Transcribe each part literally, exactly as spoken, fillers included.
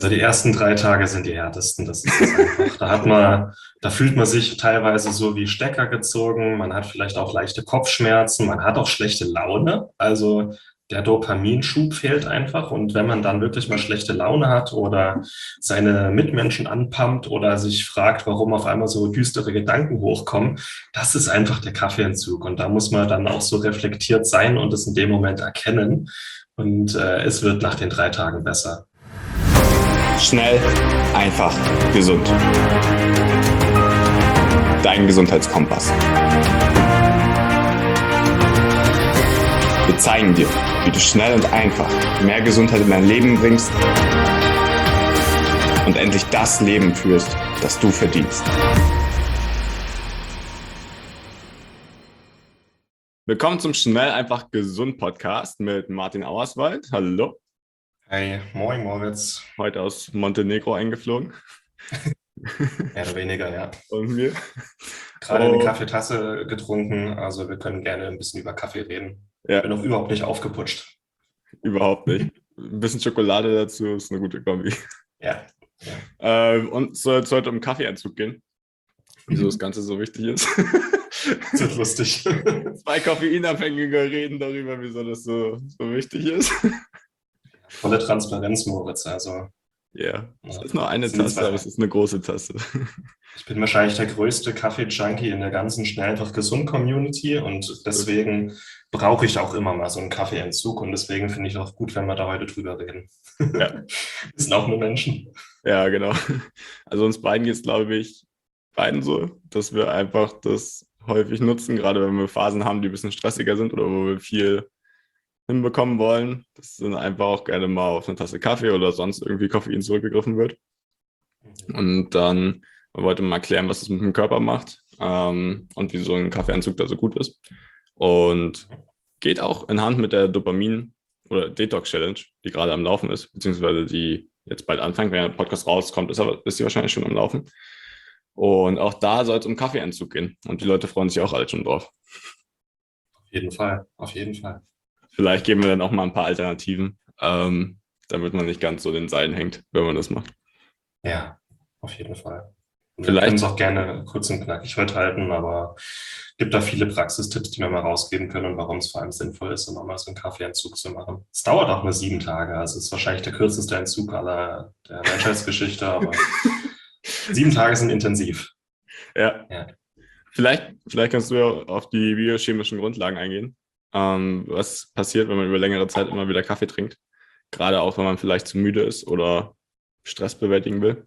Also die ersten drei Tage sind die härtesten, das ist es einfach. Da hat man, da fühlt man sich teilweise so wie Stecker gezogen, man hat vielleicht auch leichte Kopfschmerzen, man hat auch schlechte Laune. Also der Dopaminschub fehlt einfach. Und wenn man dann wirklich mal schlechte Laune hat oder seine Mitmenschen anpumpt oder sich fragt, warum auf einmal so düstere Gedanken hochkommen, das ist einfach der Kaffeeentzug. Und da muss man dann auch so reflektiert sein und es in dem Moment erkennen. Und äh, es wird nach den drei Tagen besser. Schnell, einfach, gesund. Dein Gesundheitskompass. Wir zeigen dir, wie du schnell und einfach mehr Gesundheit in dein Leben bringst und endlich das Leben führst, das du verdienst. Willkommen zum Schnell, einfach, gesund Podcast mit Martin Auerswald. Hallo. Hey, moin Moritz. Heute aus Montenegro eingeflogen. Mehr oder weniger, ja. Und mir. Gerade oh. eine Kaffeetasse getrunken, also wir können gerne ein bisschen über Kaffee reden. Ja. Ich bin noch überhaupt nicht aufgeputscht. Überhaupt nicht. Ein bisschen Schokolade dazu ist eine gute Kombi. Ja. ja. Ähm, und es soll heute um Kaffeeentzug gehen. Wieso das Ganze so wichtig ist. Das wird lustig. Zwei Koffeinabhängige reden darüber, wieso das so, so wichtig ist. Volle Transparenz, Moritz. Also, yeah. Es ja, ist nur eine sind Tasse, zwei. aber es ist eine große Tasse. Ich bin wahrscheinlich der größte Kaffee-Junkie in der ganzen Schnell einfach gesund Community und deswegen brauche ich auch immer mal so einen Kaffeeentzug und deswegen finde ich auch gut, wenn wir da heute drüber reden. Ja. Wir sind auch nur Menschen. Ja, genau. Also uns beiden geht es, glaube ich, beiden so, dass wir einfach das häufig nutzen, gerade wenn wir Phasen haben, die ein bisschen stressiger sind oder wo wir viel hinbekommen wollen, dass dann einfach auch gerne mal auf eine Tasse Kaffee oder sonst irgendwie Koffein zurückgegriffen wird. Und dann wollte man mal klären, was das mit dem Körper macht ähm, und wieso ein Kaffeeentzug da so gut ist. Und geht auch in Hand mit der Dopamin- oder Detox-Challenge, die gerade am Laufen ist, beziehungsweise die jetzt bald anfängt. Wenn der Podcast rauskommt, ist, aber, ist sie wahrscheinlich schon am Laufen. Und auch da soll es um Kaffeeentzug gehen. Und die Leute freuen sich auch alle schon drauf. Auf jeden Fall, auf jeden Fall. Vielleicht geben wir dann auch mal ein paar Alternativen, ähm, damit man nicht ganz so den Seilen hängt, wenn man das macht. Ja, auf jeden Fall. Und Vielleicht wir können es auch gerne kurz und knackig heute halten, aber es gibt da viele Praxistipps, die wir mal rausgeben können und warum es vor allem sinnvoll ist, immer mal so einen Kaffeeentzug zu machen. Es dauert auch nur sieben Tage, also es ist wahrscheinlich der kürzeste Entzug aller der Menschheitsgeschichte, aber sieben Tage sind intensiv. Ja. ja. Vielleicht, vielleicht kannst du ja auf die biochemischen Grundlagen eingehen. Ähm, was passiert, wenn man über längere Zeit immer wieder Kaffee trinkt? Gerade auch, wenn man vielleicht zu müde ist oder Stress bewältigen will.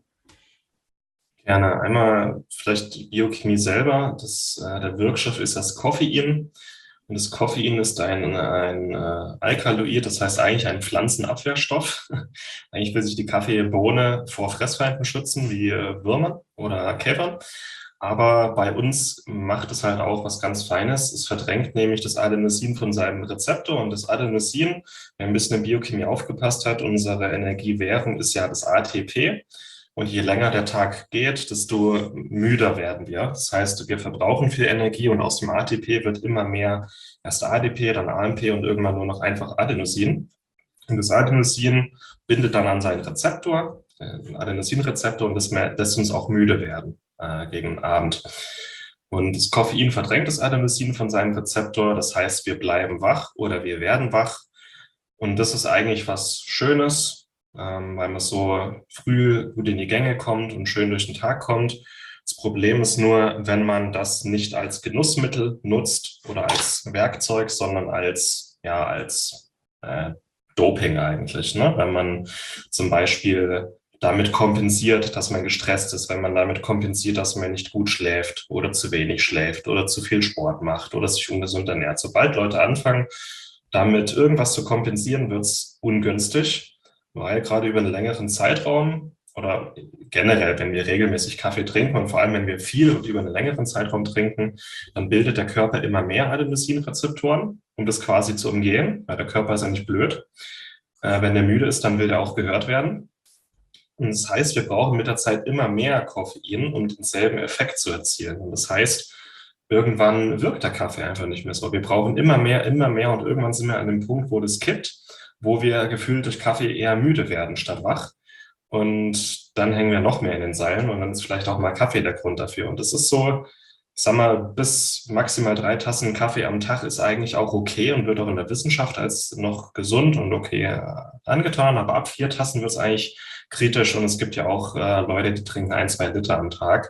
Gerne. Einmal vielleicht die Biochemie selber. Das, äh, der Wirkstoff ist das Koffein. Und das Koffein ist ein, ein äh, Alkaloid, das heißt eigentlich ein Pflanzenabwehrstoff. Eigentlich will sich die Kaffeebohne vor Fressfeinden schützen, wie äh, Würmern oder Käfern. Aber bei uns macht es halt auch was ganz Feines. Es verdrängt nämlich das Adenosin von seinem Rezeptor. Und das Adenosin, wer ein bisschen in Biochemie aufgepasst hat, unsere Energiewährung ist ja das A T P. Und je länger der Tag geht, desto müder werden wir. Das heißt, wir verbrauchen viel Energie und aus dem A T P wird immer mehr erst A D P, dann A M P und irgendwann nur noch einfach Adenosin. Und das Adenosin bindet dann an seinen Rezeptor, den Adenosinrezeptor, und das lässt uns auch müde werden äh, gegen den Abend. Und das Koffein verdrängt das Adenosin von seinem Rezeptor. Das heißt, wir bleiben wach oder wir werden wach. Und das ist eigentlich was Schönes, Ähm, weil man so früh gut in die Gänge kommt und schön durch den Tag kommt. Das Problem ist nur, wenn man das nicht als Genussmittel nutzt oder als Werkzeug, sondern als, ja, als äh, Doping eigentlich, ne? Wenn man zum Beispiel damit kompensiert, dass man gestresst ist, wenn man damit kompensiert, dass man nicht gut schläft oder zu wenig schläft oder zu viel Sport macht oder sich ungesund ernährt. Sobald Leute anfangen, damit irgendwas zu kompensieren, wird es ungünstig. Weil gerade über einen längeren Zeitraum oder generell, wenn wir regelmäßig Kaffee trinken und vor allem, wenn wir viel und über einen längeren Zeitraum trinken, dann bildet der Körper immer mehr Adenosinrezeptoren, um das quasi zu umgehen, weil der Körper ist ja nicht blöd. Äh, wenn der müde ist, dann will der auch gehört werden. Und das heißt, wir brauchen mit der Zeit immer mehr Koffein, um denselben Effekt zu erzielen. Und das heißt, irgendwann wirkt der Kaffee einfach nicht mehr so. Wir brauchen immer mehr, immer mehr und irgendwann sind wir an dem Punkt, wo das kippt, wo wir gefühlt durch Kaffee eher müde werden statt wach. und dann hängen wir noch mehr in den Seilen und dann ist vielleicht auch mal Kaffee der Grund dafür. Und das ist so, ich sag mal, bis maximal drei Tassen Kaffee am Tag ist eigentlich auch okay und wird auch in der Wissenschaft als noch gesund und okay äh, angetan. Aber ab vier Tassen wird es eigentlich kritisch und es gibt ja auch äh, Leute, die trinken ein, zwei Liter am Tag.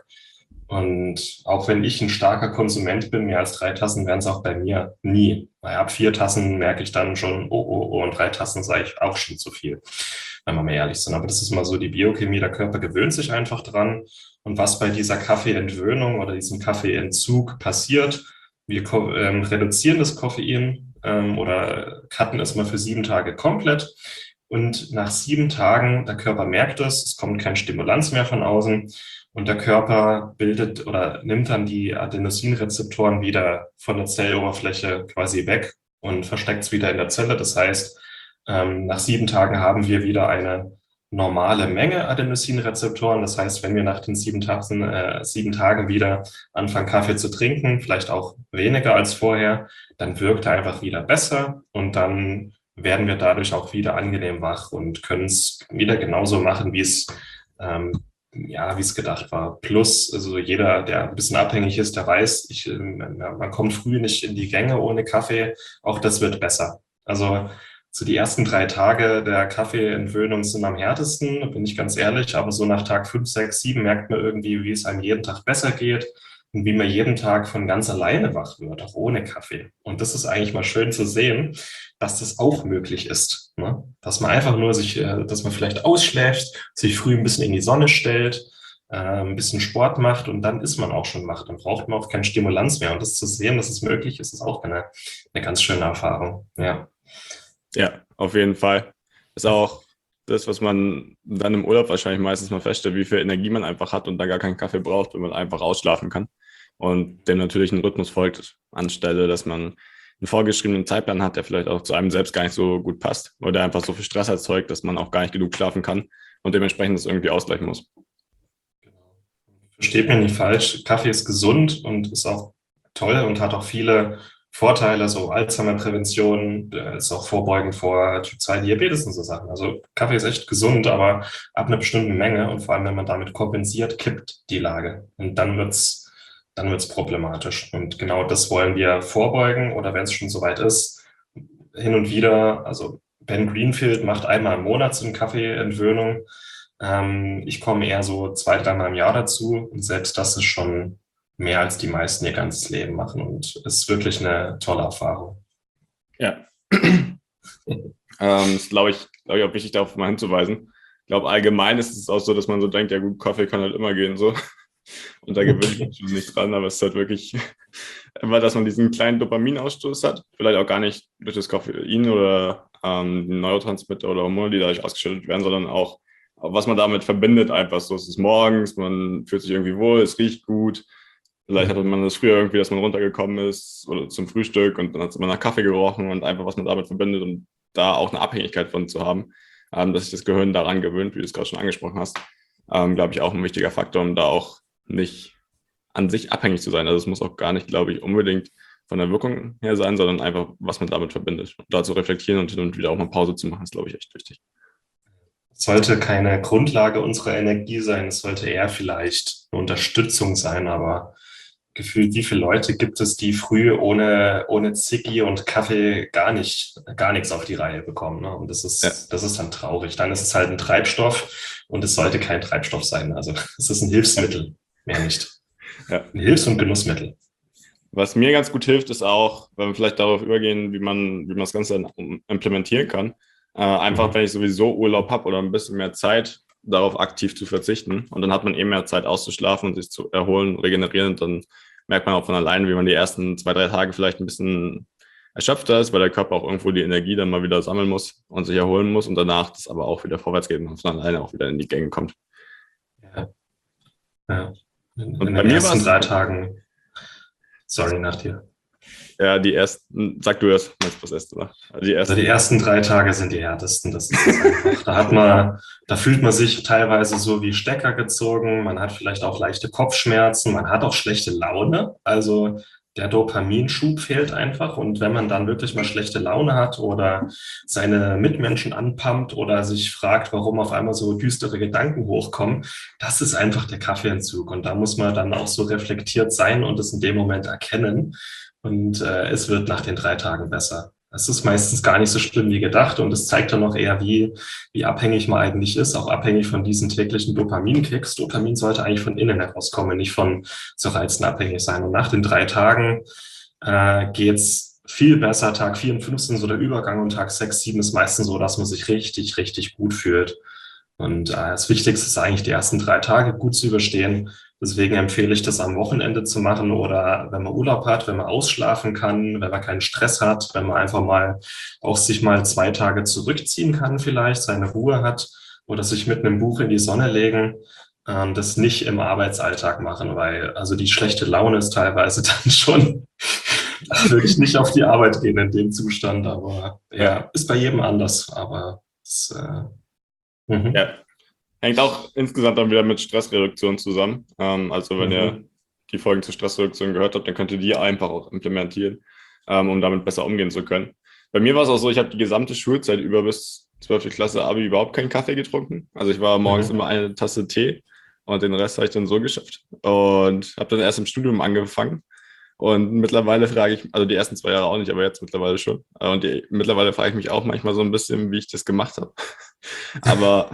Und auch wenn ich ein starker Konsument bin, mehr als drei Tassen wären es auch bei mir nie. Weil ab vier Tassen merke ich dann schon, oh, oh, oh, und drei Tassen sage ich auch schon zu viel, wenn wir mal ehrlich sind. Aber das ist mal so die Biochemie, der Körper gewöhnt sich einfach dran. Und was bei dieser Kaffeeentwöhnung oder diesem Kaffeeentzug passiert, wir ähm, reduzieren das Koffein ähm, oder cutten es mal für sieben Tage komplett. Und nach sieben Tagen, der Körper merkt es, es kommt kein Stimulanz mehr von außen und der Körper bildet oder nimmt dann die Adenosinrezeptoren wieder von der Zelloberfläche quasi weg und versteckt es wieder in der Zelle. Das heißt, ähm, nach sieben Tagen haben wir wieder eine normale Menge Adenosinrezeptoren. Das heißt, wenn wir nach den sieben Tagen, äh, sieben Tagen wieder anfangen, Kaffee zu trinken, vielleicht auch weniger als vorher, dann wirkt er einfach wieder besser und dann werden wir dadurch auch wieder angenehm wach und können es wieder genauso machen, wie es ähm, ja, wie es gedacht war. Plus, also jeder, der ein bisschen abhängig ist, der weiß, ich, äh, man kommt früh nicht in die Gänge ohne Kaffee. Auch das wird besser. Also so die ersten drei Tage der Kaffeeentwöhnung sind am härtesten, bin ich ganz ehrlich. Aber so nach Tag fünf, sechs, sieben merkt man irgendwie, wie es einem jeden Tag besser geht und wie man jeden Tag von ganz alleine wach wird, auch ohne Kaffee. Und das ist eigentlich mal schön zu sehen, dass das auch möglich ist. Ne? Dass man einfach nur sich, äh, dass man vielleicht ausschläft, sich früh ein bisschen in die Sonne stellt, äh, ein bisschen Sport macht und dann ist man auch schon wach. Dann braucht man auch keine Stimulanz mehr. Und das zu sehen, dass es möglich ist, ist auch eine, eine ganz schöne Erfahrung. Ja. Ja, auf jeden Fall. Ist auch das, was man dann im Urlaub wahrscheinlich meistens mal feststellt, wie viel Energie man einfach hat und dann gar keinen Kaffee braucht, wenn man einfach ausschlafen kann und dem natürlich ein Rhythmus folgt, anstelle, dass man einen vorgeschriebenen Zeitplan hat, der vielleicht auch zu einem selbst gar nicht so gut passt oder der einfach so viel Stress erzeugt, dass man auch gar nicht genug schlafen kann und dementsprechend das irgendwie ausgleichen muss. Versteht mich nicht falsch, Kaffee ist gesund und ist auch toll und hat auch viele Vorteile, so Alzheimer-Prävention, ist auch vorbeugend vor Typ zwei Diabetes und so Sachen. Also Kaffee ist echt gesund, aber ab einer bestimmten Menge und vor allem, wenn man damit kompensiert, kippt die Lage und dann wird's dann wird's problematisch. Und genau das wollen wir vorbeugen oder wenn es schon soweit ist, hin und wieder, also Ben Greenfield macht einmal im Monat so eine Kaffeeentwöhnung. Ähm, ich komme eher so zwei, dreimal im Jahr dazu und selbst das ist schon mehr als die meisten ihr ganzes Leben machen und ist wirklich eine tolle Erfahrung. Ja, ähm, ist glaube ich, glaube ich auch wichtig, darauf mal hinzuweisen. Ich glaube, allgemein ist es auch so, dass man so denkt, ja gut, Kaffee kann halt immer gehen, so. Und da gewöhnt man sich nicht dran, aber es ist halt wirklich immer, dass man diesen kleinen Dopaminausstoß hat. Vielleicht auch gar nicht durch das Koffein oder ähm, Neurotransmitter oder Hormone, die dadurch ausgeschüttet werden, sondern auch, was man damit verbindet, einfach so. Es ist morgens, man fühlt sich irgendwie wohl, es riecht gut. Vielleicht hatte man das früher irgendwie, dass man runtergekommen ist oder zum Frühstück und dann hat man nach Kaffee gerochen und einfach, was man damit verbindet und da auch eine Abhängigkeit von zu haben, ähm, dass sich das Gehirn daran gewöhnt, wie du es gerade schon angesprochen hast, ähm, glaube ich, auch ein wichtiger Faktor, um da auch nicht an sich abhängig zu sein. Also es muss auch gar nicht, glaube ich, unbedingt von der Wirkung her sein, sondern einfach, was man damit verbindet. Und da zu reflektieren und hin und wieder auch mal Pause zu machen, ist, glaube ich, echt wichtig. Es sollte keine Grundlage unserer Energie sein, es sollte eher vielleicht eine Unterstützung sein, aber gefühlt, wie viele Leute gibt es, die früh ohne, ohne Ziggy und Kaffee gar nicht, gar nichts auf die Reihe bekommen. Ne? Und das ist, ja. das ist dann traurig. Dann ist es halt ein Treibstoff und es sollte kein Treibstoff sein. Also es ist ein Hilfsmittel, mehr nicht. Ja. Ein Hilfs- und Genussmittel. Was mir ganz gut hilft, ist auch, wenn wir vielleicht darauf übergehen, wie man, wie man das Ganze dann implementieren kann. Äh, einfach, mhm. wenn ich sowieso Urlaub habe oder ein bisschen mehr Zeit, darauf aktiv zu verzichten. Und dann hat man eben mehr Zeit auszuschlafen und sich zu erholen, regenerieren. Und dann merkt man auch von alleine, wie man die ersten zwei, drei Tage vielleicht ein bisschen erschöpfter ist, weil der Körper auch irgendwo die Energie dann mal wieder sammeln muss und sich erholen muss und danach das aber auch wieder vorwärts geht und von alleine auch wieder in die Gänge kommt. Ja. Ja. In, in den ersten drei Tagen. Sorry, nach dir. Ja, die ersten, sag du erst, was erste war. Die ersten, also die ersten drei Tage sind die härtesten. Das ist das einfach. Da hat man, da fühlt man sich teilweise so wie Stecker gezogen. Man hat vielleicht auch leichte Kopfschmerzen. Man hat auch schlechte Laune. Also der Dopaminschub fehlt einfach. Und wenn man dann wirklich mal schlechte Laune hat oder seine Mitmenschen anpumpt oder sich fragt, warum auf einmal so düstere Gedanken hochkommen, das ist einfach der Kaffeeentzug. Und da muss man dann auch so reflektiert sein und es in dem Moment erkennen. Und äh, es wird nach den drei Tagen besser. Es ist meistens gar nicht so schlimm wie gedacht und es zeigt dann noch eher, wie, wie abhängig man eigentlich ist, auch abhängig von diesen täglichen Dopaminkicks. Dopamin sollte eigentlich von innen herauskommen, nicht von so Reizen abhängig sein. Und nach den drei Tagen äh, geht's viel besser. Tag vier und fünf sind so der Übergang und Tag sechs, sieben ist meistens so, dass man sich richtig, richtig gut fühlt. Und äh, das Wichtigste ist eigentlich, die ersten drei Tage gut zu überstehen. Deswegen empfehle ich das am Wochenende zu machen oder wenn man Urlaub hat, wenn man ausschlafen kann, wenn man keinen Stress hat, wenn man einfach mal auch sich mal zwei Tage zurückziehen kann vielleicht, seine Ruhe hat oder sich mit einem Buch in die Sonne legen, ähm, das nicht im Arbeitsalltag machen, weil also die schlechte Laune ist teilweise dann schon, da würde ich nicht auf die Arbeit gehen in dem Zustand, aber ja, Ja. ist bei jedem anders, aber es, äh, mhm. Ja. Hängt auch insgesamt dann wieder mit Stressreduktion zusammen. Ähm, also wenn Mhm. ihr die Folgen zur Stressreduktion gehört habt, dann könnt ihr die einfach auch implementieren, ähm, um damit besser umgehen zu können. Bei mir war es auch so, ich habe die gesamte Schulzeit über bis zwölfte Klasse Abi überhaupt keinen Kaffee getrunken. Also ich war morgens Mhm. immer eine Tasse Tee und den Rest habe ich dann so geschafft. Und habe dann erst im Studium angefangen. Und mittlerweile frage ich, also die ersten zwei Jahre auch nicht, aber jetzt mittlerweile schon. Und die, mittlerweile frage ich mich auch manchmal so ein bisschen, wie ich das gemacht habe. Aber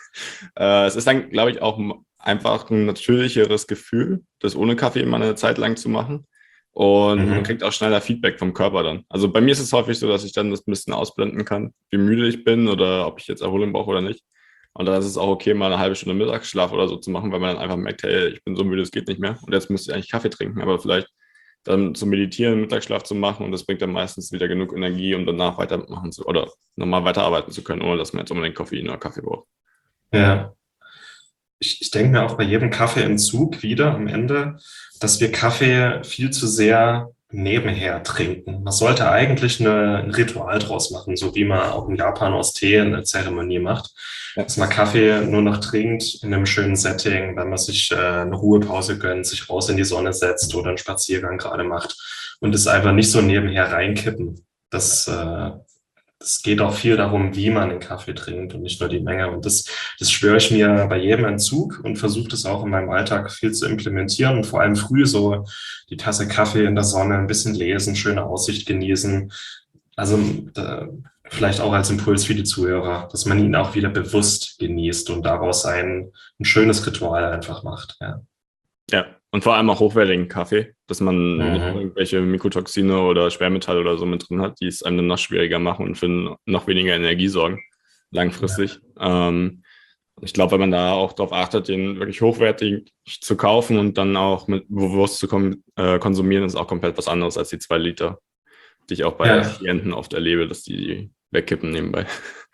äh, es ist dann, glaube ich, auch einfach ein natürlicheres Gefühl, das ohne Kaffee mal eine Zeit lang zu machen. Und man Mhm. kriegt auch schneller Feedback vom Körper dann. Also bei mir ist es häufig so, dass ich dann das ein bisschen ausblenden kann, wie müde ich bin oder ob ich jetzt Erholung brauche oder nicht. Und dann ist es auch okay, mal eine halbe Stunde Mittagsschlaf oder so zu machen, weil man dann einfach merkt, hey, ich bin so müde, es geht nicht mehr. Und jetzt müsste ich eigentlich Kaffee trinken, aber vielleicht dann zu meditieren, Mittagsschlaf zu machen und das bringt dann meistens wieder genug Energie, um danach weitermachen zu oder nochmal weiterarbeiten zu können, ohne dass man jetzt unbedingt Koffein oder Kaffee braucht. Ja. Ich, ich denke mir auch bei jedem Kaffeeentzug wieder am Ende, dass wir Kaffee viel zu sehr nebenher trinken. Man sollte eigentlich eine, ein Ritual draus machen, so wie man auch in Japan aus Tee eine Zeremonie macht. Ja. Dass man Kaffee nur noch trinkt in einem schönen Setting, wenn man sich äh, eine Ruhepause gönnt, sich raus in die Sonne setzt oder einen Spaziergang gerade macht und es einfach nicht so nebenher reinkippen. Das, äh, es geht auch viel darum, wie man den Kaffee trinkt und nicht nur die Menge. Und das, das schwöre ich mir bei jedem Entzug und versuche das auch in meinem Alltag viel zu implementieren und vor allem früh so die Tasse Kaffee in der Sonne, ein bisschen lesen, schöne Aussicht genießen. Also da, vielleicht auch als Impuls für die Zuhörer, dass man ihn auch wieder bewusst genießt und daraus ein, ein schönes Ritual einfach macht. Ja. Ja, und vor allem auch hochwertigen Kaffee, dass man nicht Mhm. irgendwelche Mykotoxine oder Schwermetalle oder so mit drin hat, die es einem dann noch schwieriger machen und für noch weniger Energie sorgen, langfristig. Ja. Ähm, ich glaube, wenn man da auch darauf achtet, den wirklich hochwertig zu kaufen und dann auch mit bewusst zu kom- äh, konsumieren, ist auch komplett was anderes als die zwei Liter, die ich auch bei Ja. Klienten oft erlebe, dass die wegkippen nebenbei.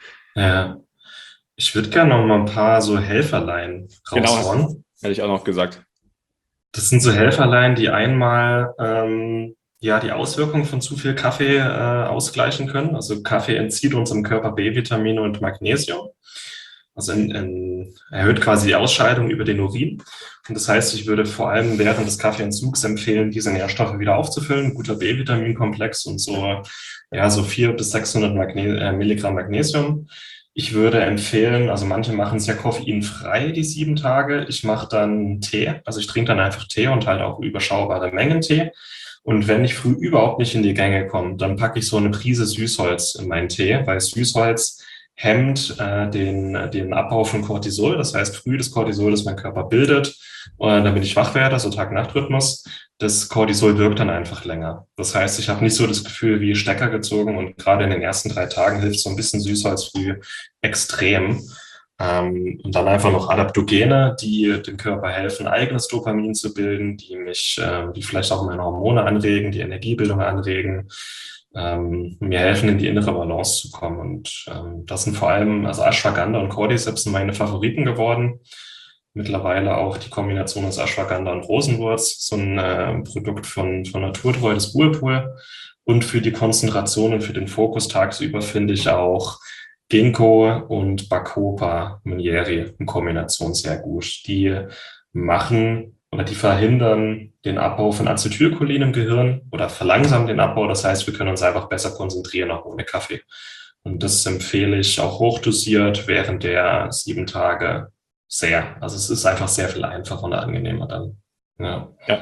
Ja. Ich würde gerne noch mal ein paar so Helferlein Genau, raushauen. hätte ich auch noch gesagt. Das sind so Helferlein, die einmal ähm, ja die Auswirkungen von zu viel Kaffee äh, ausgleichen können. Also Kaffee entzieht unserem Körper B-Vitamine und Magnesium. Also in, in, erhöht quasi die Ausscheidung über den Urin. Und das heißt, ich würde vor allem während des Kaffeeentzugs empfehlen, diese Nährstoffe wieder aufzufüllen. Ein guter B-Vitaminkomplex und so, ja, so vierhundert bis sechshundert Magne äh, Milligramm Magnesium. Ich würde empfehlen, also manche machen es ja koffeinfrei, die sieben Tage. Ich mache dann Tee, also ich trinke dann einfach Tee und halt auch überschaubare Mengen Tee. Und wenn ich früh überhaupt nicht in die Gänge komme, dann packe ich so eine Prise Süßholz in meinen Tee, weil Süßholz hemmt äh, den, den Abbau von Cortisol. Das heißt, früh das Cortisol, das mein Körper bildet, äh, damit ich wach werde, so Tag-Nacht-Rhythmus. Das Cortisol wirkt dann einfach länger. Das heißt, ich habe nicht so das Gefühl wie Stecker gezogen und gerade in den ersten drei Tagen hilft so ein bisschen Süßholz früh extrem. Ähm, und dann einfach noch Adaptogene, die dem Körper helfen, eigenes Dopamin zu bilden, die mich, äh, die vielleicht auch meine Hormone anregen, die Energiebildung anregen, ähm, mir helfen, in die innere Balance zu kommen. Und ähm, das sind vor allem, also Ashwagandha und Cordyceps sind meine Favoriten geworden. Mittlerweile auch die Kombination aus Ashwagandha und Rosenwurz, so ein äh, Produkt von, von Naturtreu, das Whirlpool. Und für die Konzentration und für den Fokus tagsüber finde ich auch Ginkgo und Bacopa Minieri in Kombination sehr gut. Die machen oder die verhindern den Abbau von Acetylcholin im Gehirn oder verlangsamen den Abbau. Das heißt, wir können uns einfach besser konzentrieren, auch ohne Kaffee. Und das empfehle ich auch hochdosiert während der sieben Tage sehr. Also es ist einfach sehr viel einfacher und angenehmer dann. Ja. Ja.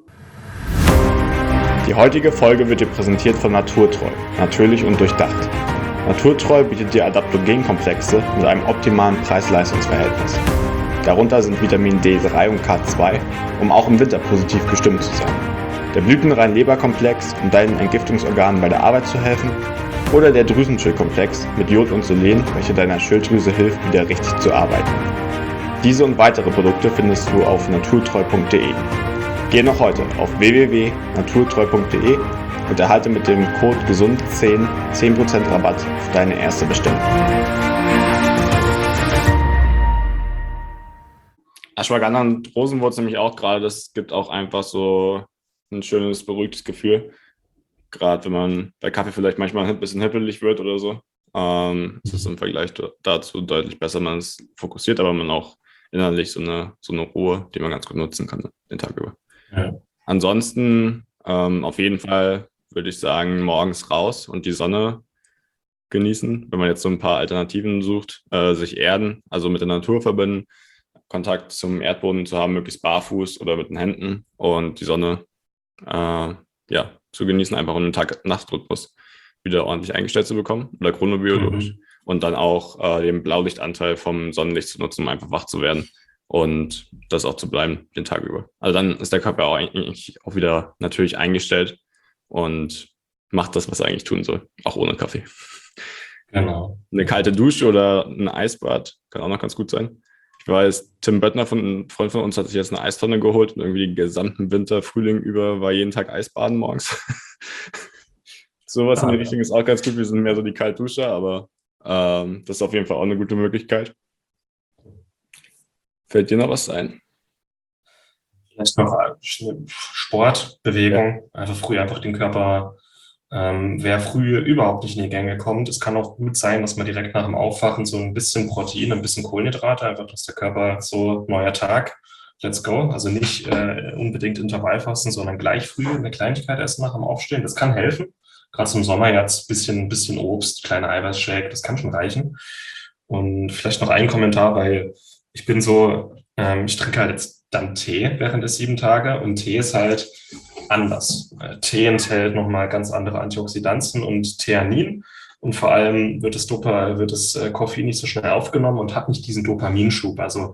Die heutige Folge wird dir präsentiert von Naturtreu, natürlich und durchdacht. Naturtreu bietet dir Adaptogenkomplexe mit einem optimalen Preis-Leistungs-Verhältnis. Darunter sind Vitamin D drei und K zwei, um auch im Winter positiv gestimmt zu sein. Der Blütenrein-Leberkomplex, um deinen Entgiftungsorganen bei der Arbeit zu helfen. Oder der Drüsenschildkomplex mit Jod und Selen, welcher deiner Schilddrüse hilft, wieder richtig zu arbeiten. Diese und weitere Produkte findest du auf naturtreu punkt de. Geh noch heute auf w w w punkt naturtreu punkt de und erhalte mit dem Code gesund zehn zehn Prozent Rabatt auf deine erste Bestellung. Ashwagandha und Rosenwurz nämlich auch gerade, das gibt auch einfach so ein schönes, beruhigtes Gefühl. Gerade wenn man bei Kaffee vielleicht manchmal ein bisschen hippelig wird oder so. Ähm, es ist im Vergleich dazu deutlich besser, man ist fokussiert, aber man auch innerlich so eine, so eine Ruhe, die man ganz gut nutzen kann den Tag über. Ja. Ansonsten ähm, auf jeden Fall würde ich sagen, morgens raus und die Sonne genießen. Wenn man jetzt so ein paar Alternativen sucht, äh, sich erden, also mit der Natur verbinden, Kontakt zum Erdboden zu haben, möglichst barfuß oder mit den Händen und die Sonne äh, ja, zu genießen, einfach um den Tag-Nacht-Rhythmus wieder ordentlich eingestellt zu bekommen oder chronobiologisch mhm. und dann auch äh, den Blaulichtanteil vom Sonnenlicht zu nutzen, um einfach wach zu werden und das auch zu bleiben den Tag über. Also dann ist der Körper auch eigentlich auch wieder natürlich eingestellt und macht das, was er eigentlich tun soll, auch ohne Kaffee. Genau. Eine kalte Dusche oder ein Eisbad kann auch noch ganz gut sein. Ich weiß, Tim Böttner, von, ein Freund von uns, hat sich jetzt eine Eistonne geholt und irgendwie den gesamten Winter, Frühling über war jeden Tag Eisbaden morgens. Sowas ah, in die ja. Richtung ist auch ganz gut. Wir sind mehr so die Kaltduscher, aber ähm, das ist auf jeden Fall auch eine gute Möglichkeit. Fällt dir noch was ein? Vielleicht noch Sport, Bewegung, ja. einfach früh einfach den Körper, ähm, wer früh überhaupt nicht in die Gänge kommt. Es kann auch gut sein, dass man direkt nach dem Aufwachen so ein bisschen Protein, ein bisschen Kohlenhydrate, einfach, dass der Körper so, neuer Tag, let's go. Also nicht äh, unbedingt Intervallfasten, sondern gleich früh eine Kleinigkeit essen nach dem Aufstehen. Das kann helfen. Gerade im Sommer jetzt ein bisschen, bisschen Obst, kleiner Eiweißshake, das kann schon reichen. Und vielleicht noch ein Kommentar, weil ich bin so, ähm, ich trinke halt jetzt dann Tee während der sieben Tage und Tee ist halt anders. Tee enthält nochmal ganz andere Antioxidantien und Theanin und vor allem wird das, Dopa, wird das Koffein nicht so schnell aufgenommen und hat nicht diesen Dopaminschub. Also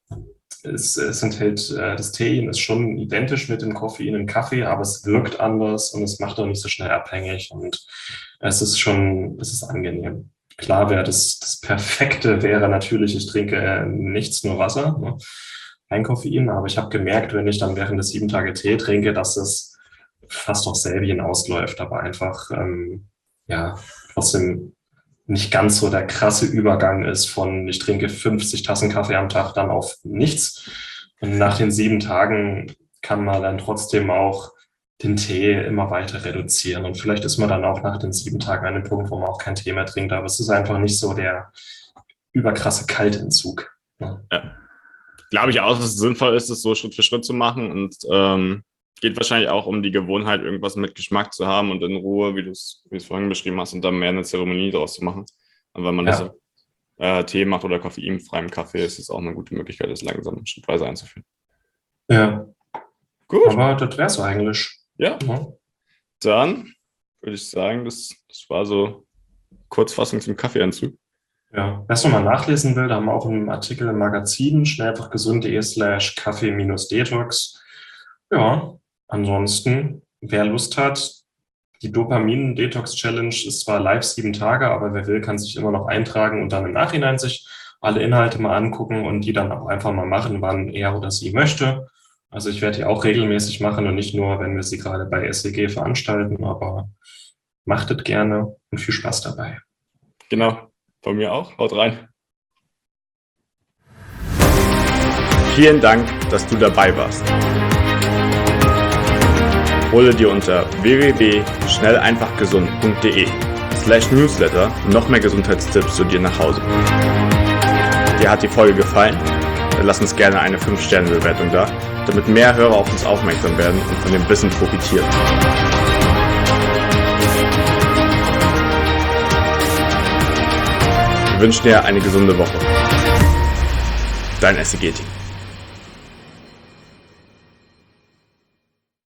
es, es enthält, das Tein ist schon identisch mit dem Koffein im Kaffee, aber es wirkt anders und es macht auch nicht so schnell abhängig und es ist schon, es ist angenehm. Klar wäre das, das Perfekte wäre natürlich, ich trinke nichts, nur Wasser, ne? Kein Koffein, aber ich habe gemerkt, wenn ich dann während des sieben Tage Tee trinke, dass es fast auf Selbien ausläuft, aber einfach ähm, ja trotzdem nicht ganz so der krasse Übergang ist von ich trinke fünfzig Tassen Kaffee am Tag dann auf nichts. Und nach den sieben Tagen kann man dann trotzdem auch den Tee immer weiter reduzieren. Und vielleicht ist man dann auch nach den sieben Tagen an dem Punkt, wo man auch keinen Tee mehr trinkt, aber es ist einfach nicht so der überkrasse Kaltentzug. Ja. Ja. Glaube ich auch, dass es sinnvoll ist, es so Schritt für Schritt zu machen und ähm, geht wahrscheinlich auch um die Gewohnheit, irgendwas mit Geschmack zu haben und in Ruhe, wie du es vorhin beschrieben hast, und dann mehr eine Zeremonie daraus zu machen. Und wenn man ja. das äh, Tee macht oder koffeinfreiem Kaffee, ist es auch eine gute Möglichkeit, das langsam schrittweise einzuführen. Ja. Gut. Aber das wäre es eigentlich. Ja. ja. Dann würde ich sagen, das, das war so Kurzfassung zum Kaffeeanzug. Ja, wer es nochmal nachlesen will, da haben wir auch einen Artikel im Magazin, schnell einfach gesund.de slash Kaffee-Detox. Ja, ansonsten, wer Lust hat, die Dopamin-Detox-Challenge ist zwar live sieben Tage, aber wer will, kann sich immer noch eintragen und dann im Nachhinein sich alle Inhalte mal angucken und die dann auch einfach mal machen, wann er oder sie möchte. Also ich werde die auch regelmäßig machen und nicht nur, wenn wir sie gerade bei S E G veranstalten, aber macht es gerne und viel Spaß dabei. Genau. Von mir auch. Haut rein. Vielen Dank, dass du dabei warst. Hole dir unter w w w punkt schnell einfach gesund punkt de slash newsletter noch mehr Gesundheitstipps zu dir nach Hause. Dir hat die Folge gefallen? lass uns gerne eine fünf Sterne Bewertung da, damit mehr Hörer auf uns aufmerksam werden und von dem Wissen profitieren. Wir wünschen dir eine gesunde Woche. Dein S E G-Team.